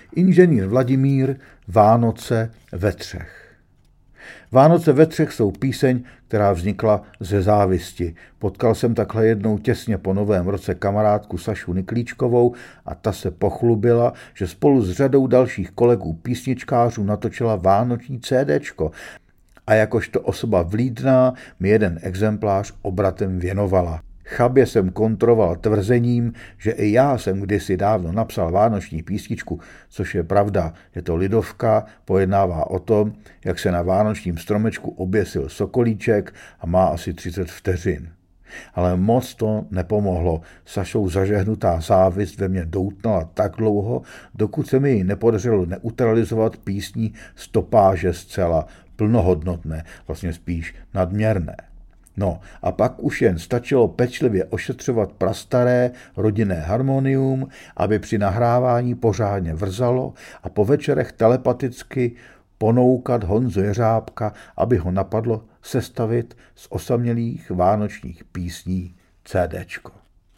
Inženýr Vladimír, Vánoce ve třech. Vánoce ve třech jsou píseň, která vznikla ze závisti. Potkal jsem takhle jednou těsně po novém roce kamarádku Sašu Niklíčkovou a ta se pochlubila, že spolu s řadou dalších kolegů písničkářů natočila vánoční CDčko a jakožto osoba vlídná mi jeden exemplář obratem věnovala. Chabě jsem kontroval tvrzením, že i já jsem kdysi dávno napsal vánoční písničku, což je pravda, je to lidovka, pojednává o tom, jak se na vánočním stromečku oběsil sokolíček a má asi třicet vteřin. Ale moc to nepomohlo, Sašou zažehnutá závist ve mně doutnala tak dlouho, dokud se mi ji nepodařilo neutralizovat písní stopáže zcela plnohodnotné, vlastně spíš nadměrné. No a pak už jen stačilo pečlivě ošetřovat prastaré rodinné harmonium, aby při nahrávání pořádně vrzalo a po večerech telepaticky ponoukat Honzu Jeřábka, aby ho napadlo sestavit z osamělých vánočních písní CDčko.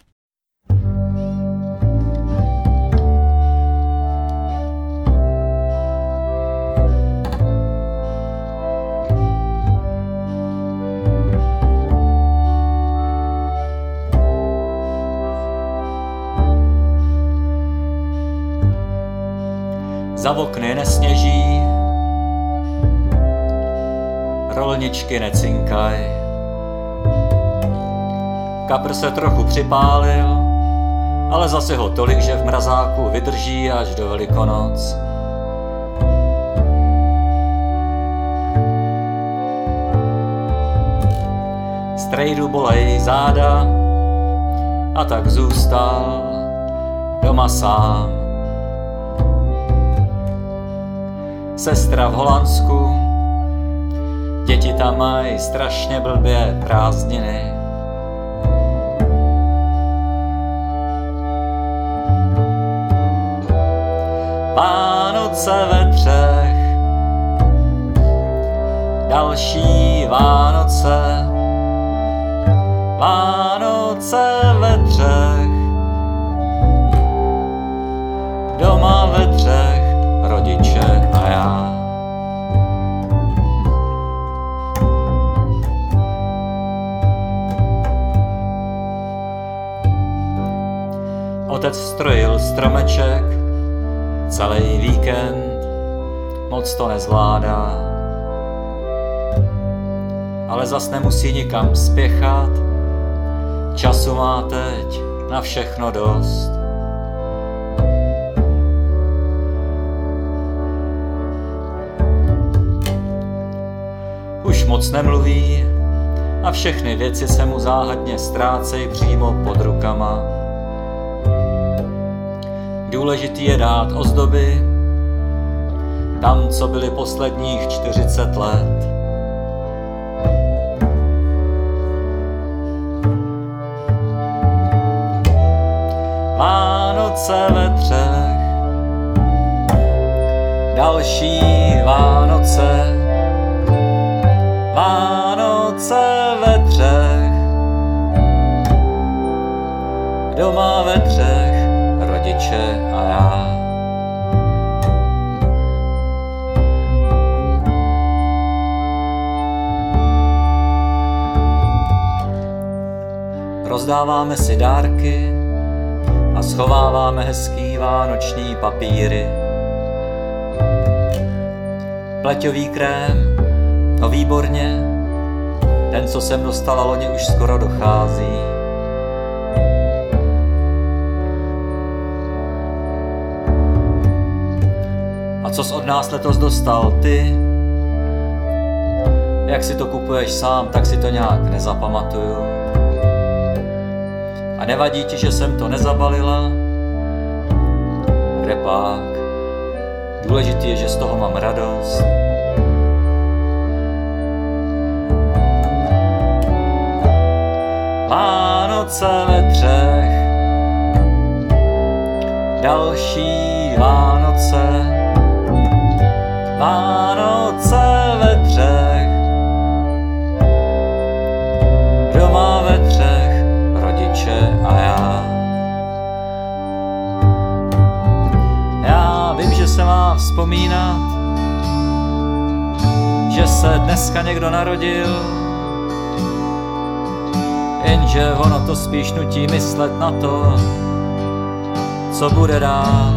Za okny nesněží, rolničky necinkaj. Kapr se trochu připálil, ale zase ho tolik, že v mrazáku vydrží až do Velikonoc. Strejdu bolej záda a tak zůstal doma sám. Sestra v Holandsku, děti tam mají strašně blbě prázdniny. Vánoce ve třech, další Vánoce, Vánoce ve třech, doma ve třech, rodiče a já. Otec strojil stromeček celý víkend, moc to nezvládá. Ale zas nemusí nikam spěchat, času má teď na všechno dost. Už moc nemluví a všechny věci se mu záhadně ztrácejí přímo pod rukama. Důležitý je dát ozdoby tam, co byly posledních čtyřicet let. Vánoce ve třech, další Vánoce, Vánoce ve třech, doma ve třech, rodiče a já. Rozdáváme si dárky a schováváme hezký vánoční papíry. Pleťový krém, no výborně, ten, co jsem dostala loni, už skoro dochází. A co jsi od nás letos dostal ty? Jak si to kupuješ sám, tak si to nějak nezapamatuju. A nevadí ti, že jsem to nezabalila? Repák, důležitý je, že z toho mám radost. Vánoce ve třech, další Vánoce, Vánoce ve třech, doma ve třech, rodiče a já. Já vím, že vzpomínat, že se dneska někdo narodil, jenže ono to spíš nutí myslet na to, co bude dál.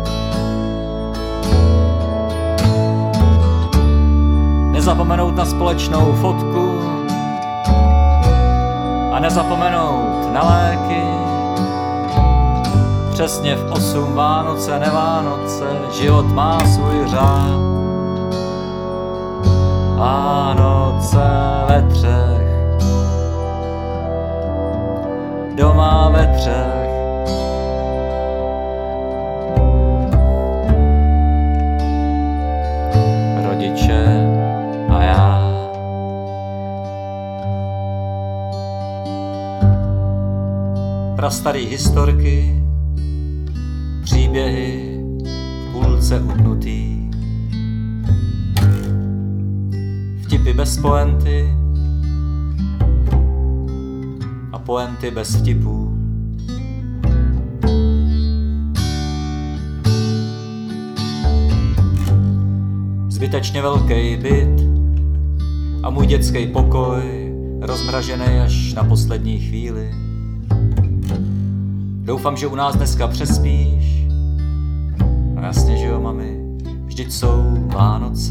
Nezapomenout na společnou fotku a nezapomenout na léky. Přesně v osm Vánoce, nevánoce, život má svůj řád. Vánoce ve třech, doma ve třech. Rodiče a já. Prastarý historky, příběhy v půlce utnutý, vtipy bez poenty a poenty bez vtipů. Zbytečně velký byt a můj dětský pokoj rozmražený až na poslední chvíli. Doufám, že u nás dneska přespíš. No jasně, že jo, mami, vždyť jsou Vánoce.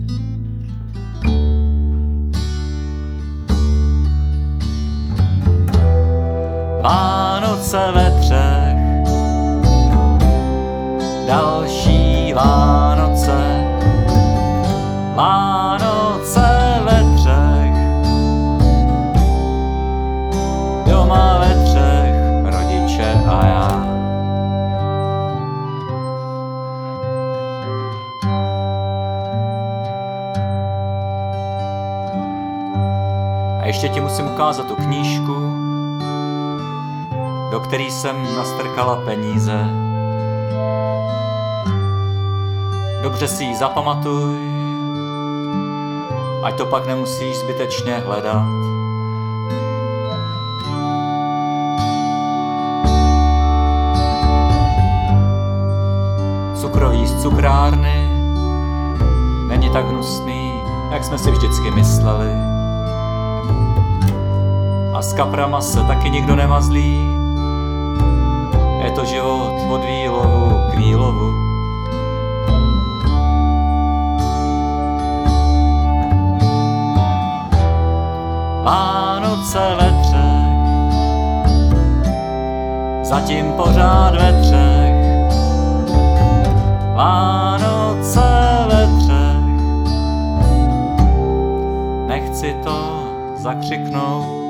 Vánoce ve třech, další Vánoce, Vánoce ve třech, doma ve třech, rodiče a já. A ještě ti musím ukázat tu knížku, do který jsem nastrkala peníze. Dobře si ji zapamatuj, ať to pak nemusíš zbytečně hledat. Cukroví z cukrárny není tak hnusný, jak jsme si vždycky mysleli. A s kaprama se taky nikdo nemazlí. Je to život od výlovu k výlovu. Vánoce ve třech, zatím pořád ve třech. Vánoce ve třech, nechci to zakřiknout.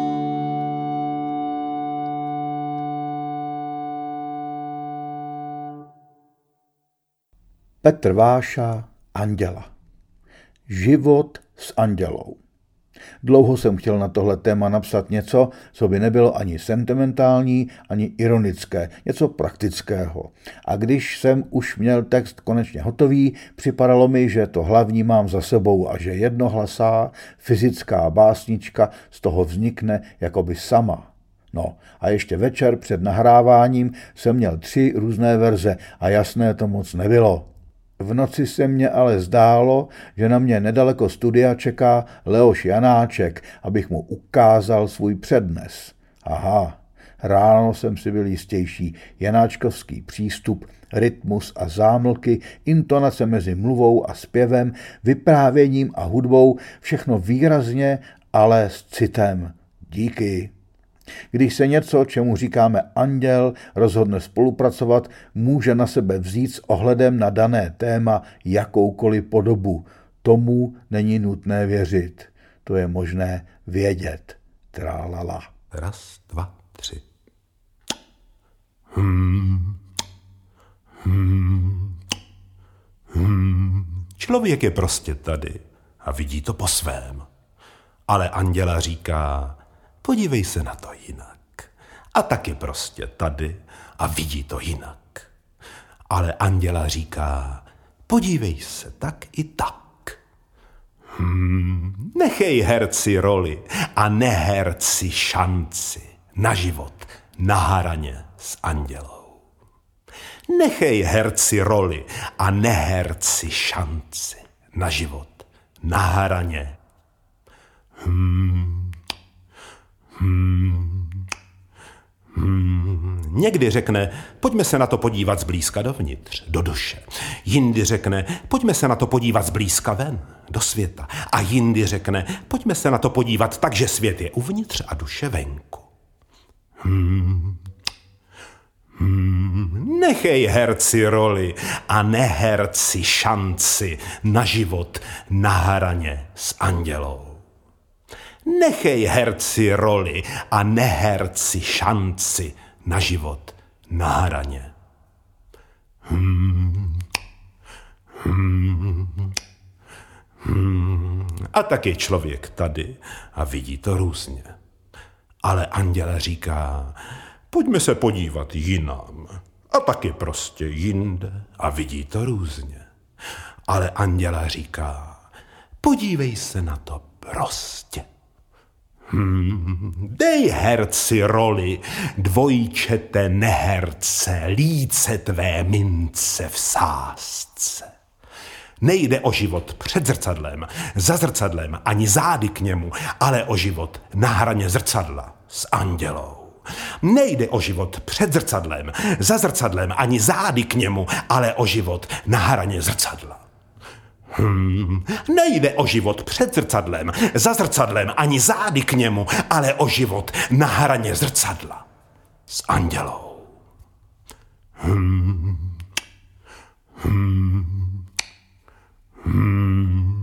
Petr Váša, Anděla. Život s andělou. Dlouho jsem chtěl na tohle téma napsat něco, co by nebylo ani sentimentální, ani ironické, něco praktického. A když jsem už měl text konečně hotový, připadalo mi, že to hlavní mám za sebou a že jednohlasá fyzická básnička z toho vznikne jakoby sama. No a ještě večer před nahráváním jsem měl tři různé verze a jasné to moc nebylo. V noci se mně ale zdálo, že na mě nedaleko studia čeká Leoš Janáček, abych mu ukázal svůj přednes. Aha, ráno jsem si byl jistější. Janáčkovský přístup, rytmus a zámlky, intonace mezi mluvou a zpěvem, vyprávěním a hudbou, všechno výrazně, ale s citem. Díky. Když se něco, čemu říkáme anděl, rozhodne spolupracovat, může na sebe vzít s ohledem na dané téma jakoukoliv podobu. Tomu není nutné věřit. To je možné vědět. Trálala. Raz, dva, tři. Hmm. Hmm. Hmm. Člověk je prostě tady a vidí to po svém. Ale anděla říká, podívej se na to jinak. A tak je prostě tady a vidí to jinak. Ale anděla říká, podívej se tak i tak. Hmm, nechej herci roli a neherci šanci na život na hraně s andělou. Nechej herci roli a neherci šanci na život na hraně. Hmm. Hmm. Hmm. Někdy řekne, pojďme se na to podívat zblízka dovnitř, do duše. Jindy řekne, pojďme se na to podívat zblízka ven, do světa. A jindy řekne, pojďme se na to podívat tak, že svět je uvnitř a duše venku. Hmm. Hmm. Nechej herci roli a neherci šanci na život na hraně s andělou. Nechej herci roli a neherci šanci na život na hraně. Hmm. Hmm. Hmm. A tak je člověk tady a vidí to různě. Ale anděl říká, pojďme se podívat jinam. A taky prostě jinde a vidí to různě. Ale anděla říká, podívej se na to prostě. Hmm, dej herci roli, dvojčete neherce, líce tvé mince v sázce. Nejde o život před zrcadlem, za zrcadlem, ani zády k němu, ale o život na hraně zrcadla s andělou. Nejde o život před zrcadlem, za zrcadlem, ani zády k němu, ale o život na hraně zrcadla. Hmm. Nejde o život před zrcadlem, za zrcadlem, ani zády k němu, ale o život na hraně zrcadla s andělou. Hmm. Hmm. Hmm.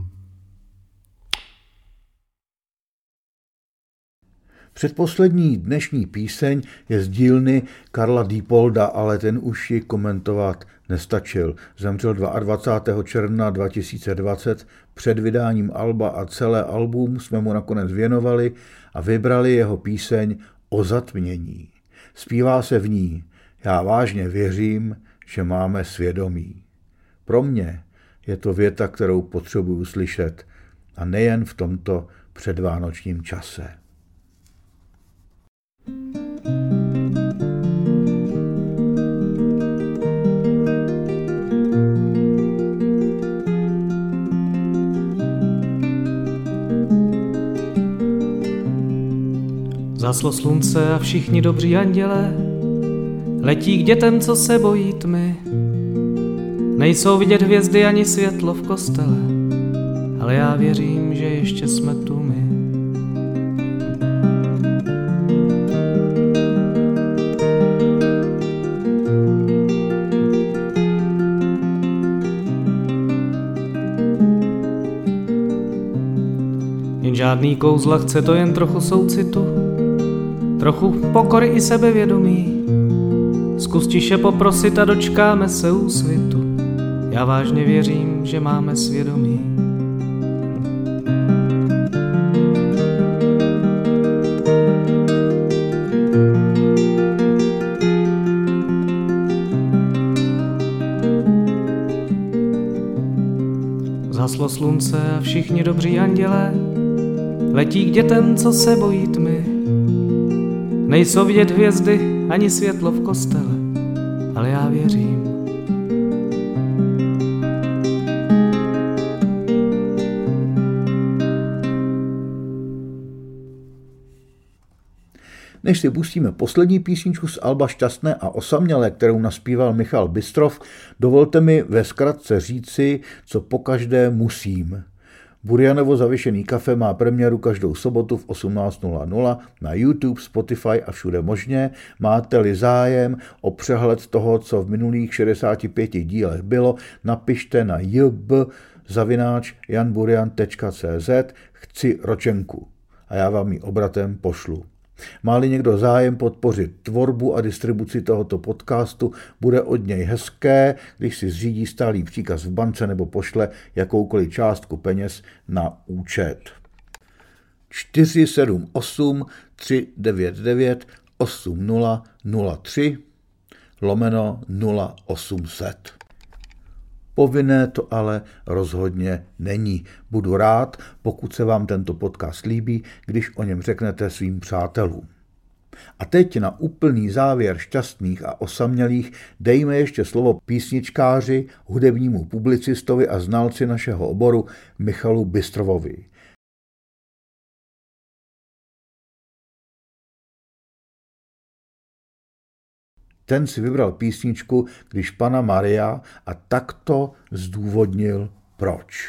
Předposlední dnešní píseň je z dílny Karla Diepolda, ale ten už ji komentovat nestačil. Zemřel dvacátého druhého června dva tisíce dvacet, před vydáním alba a celé album jsme mu nakonec věnovali a vybrali jeho píseň O zatmění. Zpívá se v ní: Já vážně věřím, že máme svědomí. Pro mě je to věta, kterou potřebuju slyšet, a nejen v tomto předvánočním čase. Záslo slunce a všichni dobří andělé letí k dětem, co se bojí tmy. Nejsou vidět hvězdy ani světlo v kostele, ale já věřím, že ještě jsme tu my. Jen žádný kouzla, chce to jen trochu soucitu, trochu pokory i sebevědomí. Zkus tiše poprosit a dočkáme se úsvitu. Já vážně věřím, že máme svědomí. Zhaslo slunce a všichni dobří andělé letí k dětem, co se bojí tmy. Nejsou vidět hvězdy ani světlo v kostele, ale já věřím. Než si pustíme poslední písničku z alba Šťastné a osamělé, kterou naspíval Michal Bystrov, dovolte mi ve zkratce říci, co pokaždé musím. Burjanovo zavěšený kafe má premiéru každou sobotu v osmnáct nula nula na YouTube, Spotify a všude možně. Máte-li zájem o přehled toho, co v minulých šedesáti pěti dílech bylo, napište na jb zavináč janburjan tečka cz chci ročenku a já vám ji obratem pošlu. Má-li někdo zájem podpořit tvorbu a distribuci tohoto podcastu, bude od něj hezké, když si zřídí stálý příkaz v bance nebo pošle jakoukoliv částku peněz na účet. čtyři sedm osm tři devět devět osm nula nula tři lomeno nula osm set. Povinné to ale rozhodně není. Budu rád, pokud se vám tento podcast líbí, když o něm řeknete svým přátelům. A teď na úplný závěr šťastných a osamělých dejme ještě slovo písničkáři, hudebnímu publicistovi a znalci našeho oboru Michalu Bystrovovi. Ten si vybral písničku Když Panna Maria a takto zdůvodnil proč.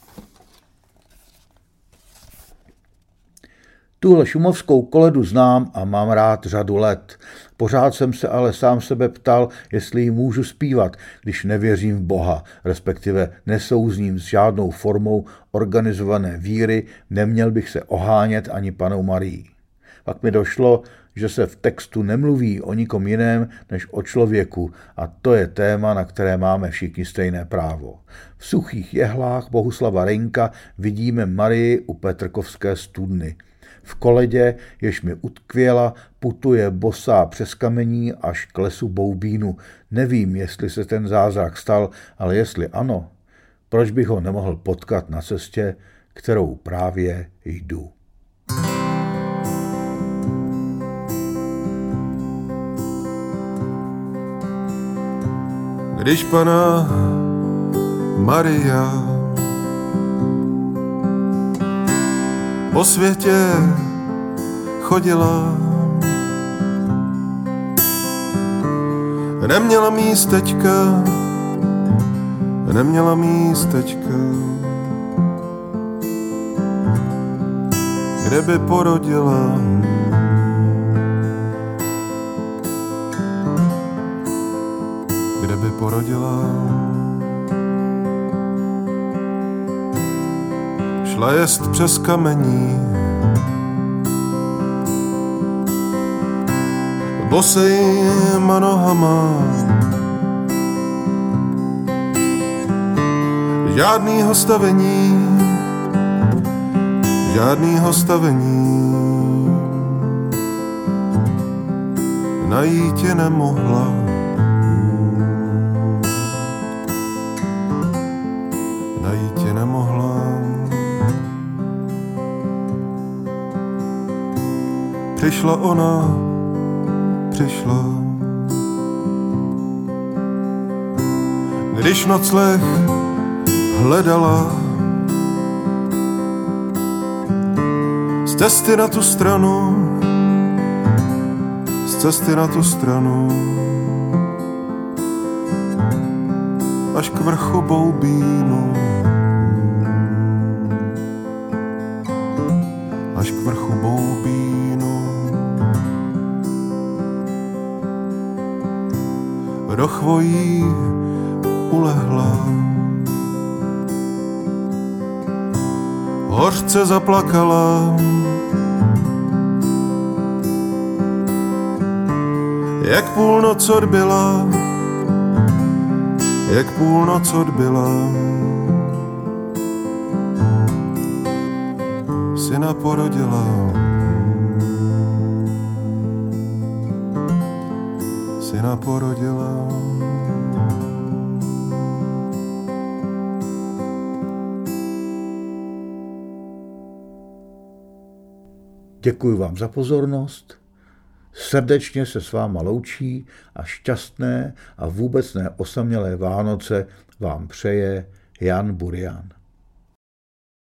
Tuhle šumovskou koledu znám a mám rád řadu let. Pořád jsem se ale sám sebe ptal, jestli ji můžu zpívat, když nevěřím v Boha, respektive nesouzním s žádnou formou organizované víry, neměl bych se ohánět ani Pannou Marií. Pak mi došlo, že se v textu nemluví o nikom jiném než o člověku a to je téma, na které máme všichni stejné právo. V Suchých jehlách Bohuslava Reynka vidíme Marii u Petrkovské studny. V koledě, jež mi utkvěla, putuje bosá přes kamení až k lesu Boubínu. Nevím, jestli se ten zázrak stal, ale jestli ano, proč bych ho nemohl potkat na cestě, kterou právě jdu. Když Panna Maria po světě chodila, neměla místečka, neměla místečka, kde by porodila. Kde by porodila. Šla jest přes kamení, bosejma nohama, žádnýho stavení, žádnýho stavení, najít je nemohla. Najít je nemohla. Přišla ona, přišla. Když nocleh hledala, z cesty na tu stranu, z cesty na tu stranu, až k vrchu Boubínu, až k vrchu Boubínu. Do chvojí ulehla, hořce zaplakala, jak půlnoc odbyla, jak půlnoc odbyla. Syna porodila, syna porodila. Děkuji vám za pozornost, srdečně se s váma loučí a šťastné a vůbec ne osamělé Vánoce vám přeje Jan Burian.